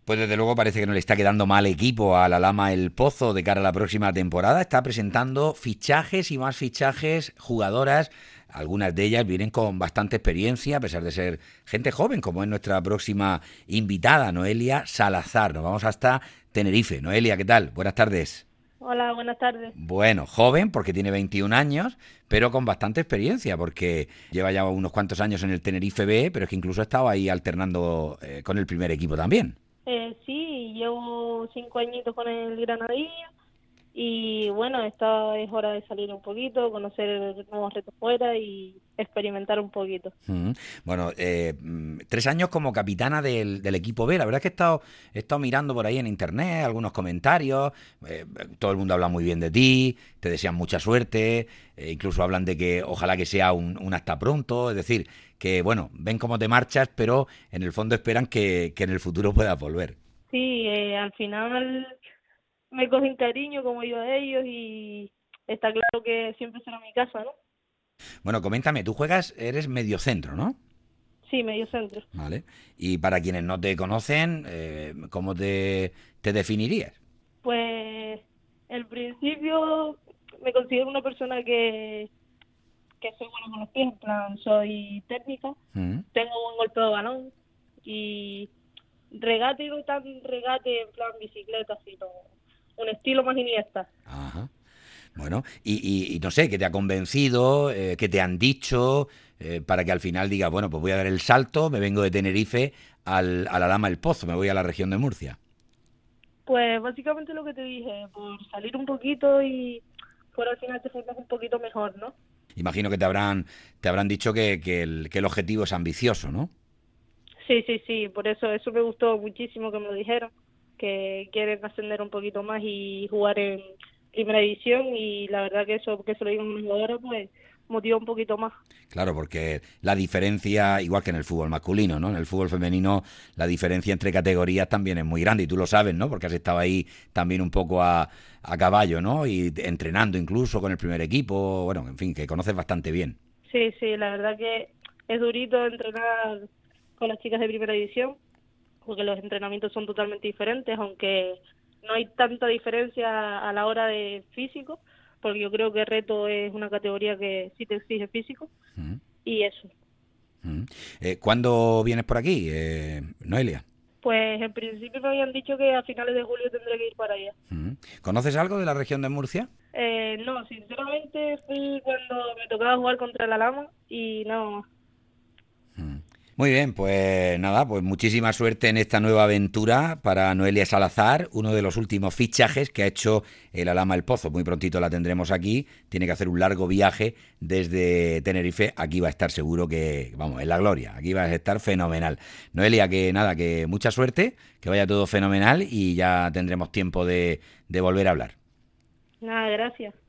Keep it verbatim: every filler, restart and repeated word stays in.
Pues desde luego parece que no le está quedando mal equipo a la Lama El Pozo de cara a la próxima temporada. Está presentando fichajes y más fichajes, jugadoras. Algunas de ellas vienen con bastante experiencia, a pesar de ser gente joven, como es nuestra próxima invitada, Noelia Salazar. Nos vamos hasta Tenerife. Noelia, ¿qué tal? Buenas tardes. Hola, buenas tardes. Bueno, joven porque tiene veintiún años, pero con bastante experiencia porque lleva ya unos cuantos años en el Tenerife B, pero es que incluso ha estado ahí alternando eh, con el primer equipo también. Eh, sí, llevo cinco añitos con el Granadilla y bueno, esta es hora de salir un poquito, conocer nuevos retos fuera y experimentar un poquito. Mm. Bueno, eh, mm, tres años como capitana del, del equipo B. La verdad es que he estado, he estado mirando por ahí en internet algunos comentarios. eh, todo el mundo habla muy bien de ti, te desean mucha suerte. eh, incluso hablan de que ojalá que sea un, un hasta pronto. Es decir, que bueno, ven cómo te marchas, pero en el fondo esperan que, que en el futuro puedas volver. Sí, eh, al final me cogen cariño como yo a ellos y está claro que siempre será mi casa, ¿no? Bueno, coméntame, tú juegas, eres mediocentro, ¿no? Sí, medio centro. Vale. Y para quienes no te conocen, eh, ¿cómo te, te definirías? Pues al principio me considero una persona que, que soy buena con los pies, en plan, soy técnica, Mm. tengo buen golpe de balón y regate no tan regate en plan bicicleta, sino un estilo más Iniesta. Ajá. Bueno, y, y- y no sé, ¿qué te ha convencido? Eh, ¿qué te han dicho? Eh, para que al final digas, bueno, pues voy a dar el salto, me vengo de Tenerife al, a la Lama del Pozo, me voy a la región de Murcia. Pues básicamente lo que te dije, por salir un poquito y por al final te sientas un poquito mejor, ¿no? Imagino que te habrán, te habrán dicho que, que el, que el objetivo es ambicioso, ¿no? Sí, sí, sí, por eso eso me gustó muchísimo que me lo dijeron, que quieren ascender un poquito más y jugar en primera división y la verdad que eso, que se lo digan a una jugadora, pues motiva un poquito más. Claro, porque la diferencia, igual que en el fútbol masculino, ¿no? En el fútbol femenino, la diferencia entre categorías también es muy grande y tú lo sabes, ¿no? Porque has estado ahí también un poco a, a caballo, ¿no? Y entrenando incluso con el primer equipo, bueno, en fin, que conoces bastante bien. Sí, sí, la verdad que es durito entrenar con las chicas de primera división, porque los entrenamientos son totalmente diferentes, aunque no hay tanta diferencia a la hora de físico, porque yo creo que reto es una categoría que sí te exige físico, Mm. y eso. Mm. Eh, ¿Cuándo vienes por aquí, eh, Noelia? Pues en principio me habían dicho que a finales de julio tendré que ir para allá. Mm. ¿Conoces algo de la región de Murcia? Eh, no, sinceramente fui cuando me tocaba jugar contra la Lama y no. Mm. Muy bien, pues nada, pues muchísima suerte en esta nueva aventura para Noelia Salazar, uno de los últimos fichajes que ha hecho el Alama El Pozo. Muy prontito la tendremos aquí, tiene que hacer un largo viaje desde Tenerife, aquí va a estar seguro que, vamos, en la gloria, aquí va a estar fenomenal. Noelia, que nada, que mucha suerte, que vaya todo fenomenal y ya tendremos tiempo de, de volver a hablar. Nada, gracias.